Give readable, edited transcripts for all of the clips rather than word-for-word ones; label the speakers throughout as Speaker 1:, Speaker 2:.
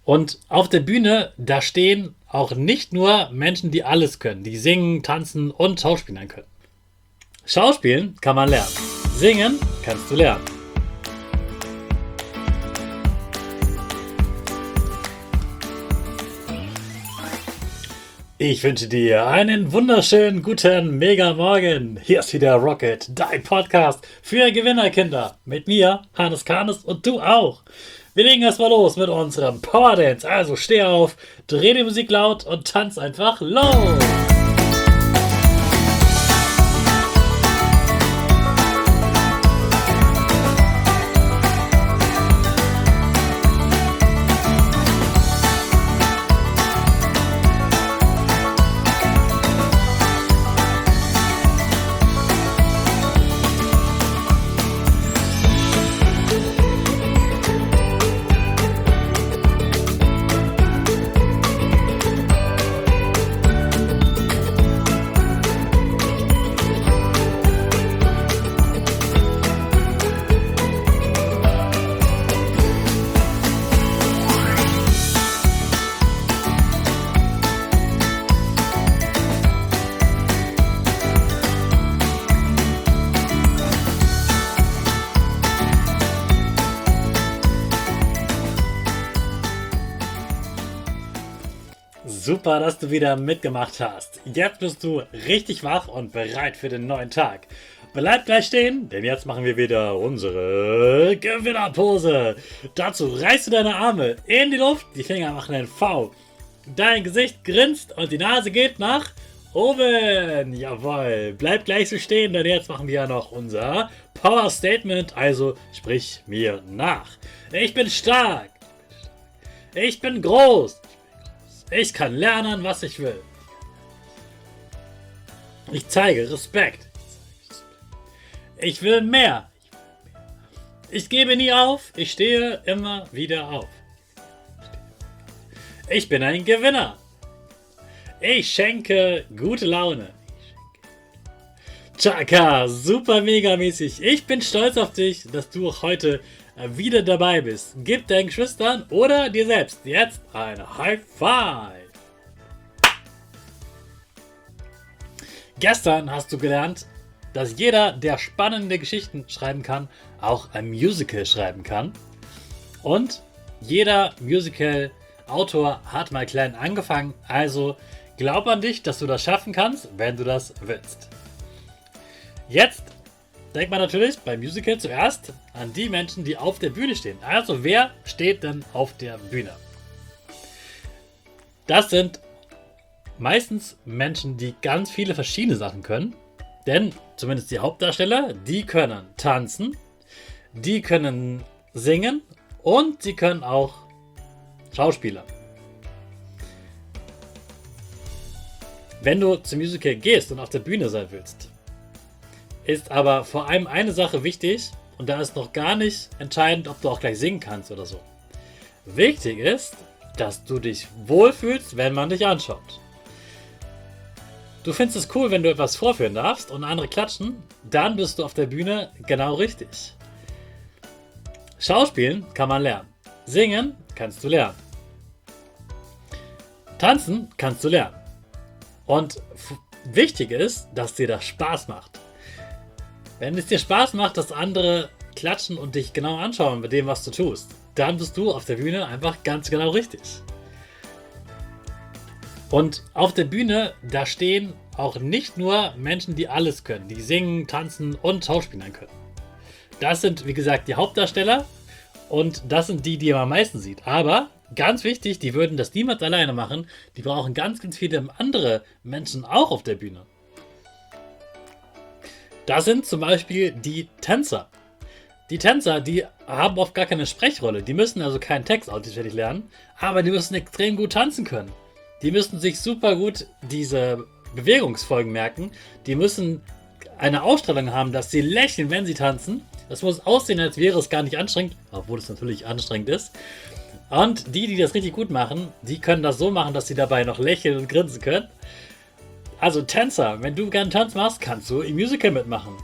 Speaker 1: Und auf der Bühne, da stehen auch nicht nur Menschen, die alles können, die singen, tanzen und schauspielern können. Schauspielen kann man lernen. Singen kannst du lernen. Ich wünsche dir einen wunderschönen guten Mega-Morgen. Hier ist wieder Rocket, dein Podcast für Gewinnerkinder. Mit mir, Hannes Karnes, und du auch. Wir legen erstmal los mit unserem Power Dance. Also steh auf, dreh die Musik laut und tanz einfach los. Super, dass du wieder mitgemacht hast. Jetzt bist du richtig wach und bereit für den neuen Tag. Bleib gleich stehen, denn jetzt machen wir wieder unsere Gewinnerpose. Dazu reißt du deine Arme in die Luft, die Finger machen ein V. Dein Gesicht grinst und die Nase geht nach oben. Jawohl, bleib gleich so stehen, denn jetzt machen wir ja noch unser Power Statement. Also sprich mir nach. Ich bin stark. Ich bin groß. Ich kann lernen, was ich will. Ich zeige Respekt. Ich will mehr. Ich gebe nie auf. Ich stehe immer wieder auf. Ich bin ein Gewinner. Ich schenke gute Laune. Chaka, super mega mäßig. Ich bin stolz auf dich, dass du auch heute wieder dabei bist. Gib deinen Geschwistern oder dir selbst jetzt ein High Five. Gestern hast du gelernt, dass jeder, der spannende Geschichten schreiben kann, auch ein Musical schreiben kann. Und jeder Musical-Autor hat mal klein angefangen. Also glaub an dich, dass du das schaffen kannst, wenn du das willst. Jetzt denkt man natürlich beim Musical zuerst an die Menschen, die auf der Bühne stehen. Also wer steht denn auf der Bühne? Das sind meistens Menschen, die ganz viele verschiedene Sachen können. Denn zumindest die Hauptdarsteller, die können tanzen, die können singen und sie können auch Schauspieler. Wenn du zum Musical gehst und auf der Bühne sein willst, ist aber vor allem eine Sache wichtig, und da ist noch gar nicht entscheidend, ob du auch gleich singen kannst oder so. Wichtig ist, dass du dich wohlfühlst, wenn man dich anschaut. Du findest es cool, wenn du etwas vorführen darfst und andere klatschen, dann bist du auf der Bühne genau richtig. Schauspielen kann man lernen. Singen kannst du lernen. Tanzen kannst du lernen. Und wichtig ist, dass dir das Spaß macht. Wenn es dir Spaß macht, dass andere klatschen und dich genau anschauen mit dem, was du tust, dann bist du auf der Bühne einfach ganz genau richtig. Und auf der Bühne, da stehen auch nicht nur Menschen, die alles können, die singen, tanzen und schauspielern können. Das sind, wie gesagt, die Hauptdarsteller und das sind die, die man am meisten sieht. Aber ganz wichtig, die würden das niemals alleine machen. Die brauchen ganz, ganz viele andere Menschen auch auf der Bühne. Das sind zum Beispiel die Tänzer. Die Tänzer, die haben oft gar keine Sprechrolle. Die müssen also keinen Text auswendig lernen, aber die müssen extrem gut tanzen können. Die müssen sich super gut diese Bewegungsfolgen merken. Die müssen eine Ausstrahlung haben, dass sie lächeln, wenn sie tanzen. Das muss aussehen, als wäre es gar nicht anstrengend, obwohl es natürlich anstrengend ist. Und die das richtig gut machen, die können das so machen, dass sie dabei noch lächeln und grinsen können. Also Tänzer, wenn du gerne Tanz machst, kannst du im Musical mitmachen.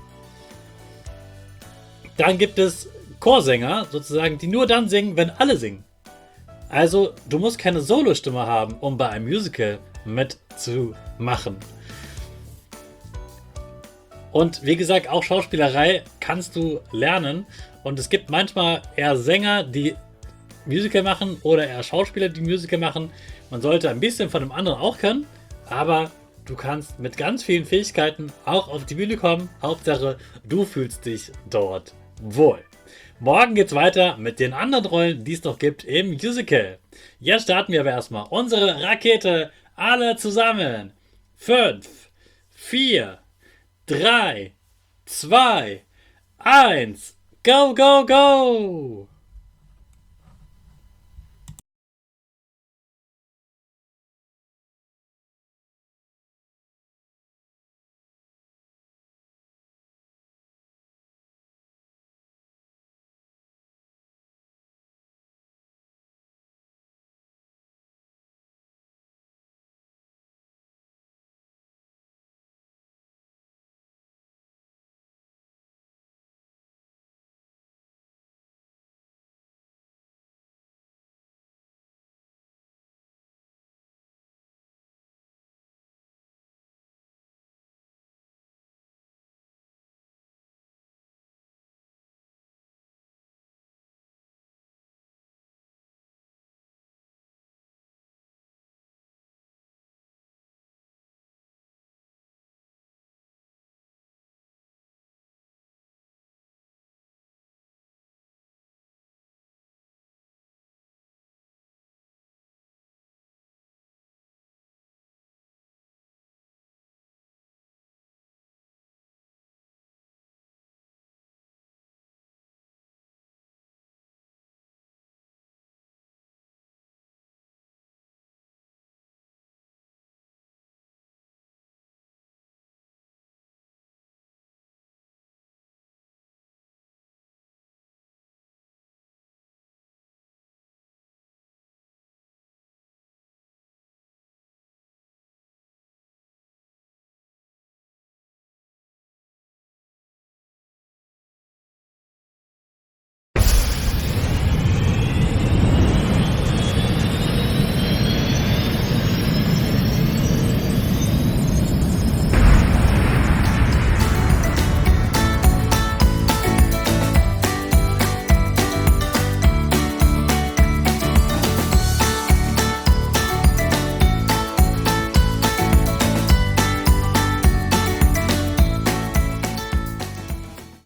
Speaker 1: Dann gibt es Chorsänger, sozusagen, die nur dann singen, wenn alle singen. Also, du musst keine Solostimme haben, um bei einem Musical mitzumachen. Und wie gesagt, auch Schauspielerei kannst du lernen. Und es gibt manchmal eher Sänger, die Musical machen oder eher Schauspieler, die Musical machen. Man sollte ein bisschen von dem anderen auch können, aber du kannst mit ganz vielen Fähigkeiten auch auf die Bühne kommen. Hauptsache, du fühlst dich dort wohl. Morgen geht's weiter mit den anderen Rollen, die es noch gibt im Musical. Jetzt starten wir aber erstmal unsere Rakete alle zusammen. 5, 4, 3, 2, 1, go, go, go!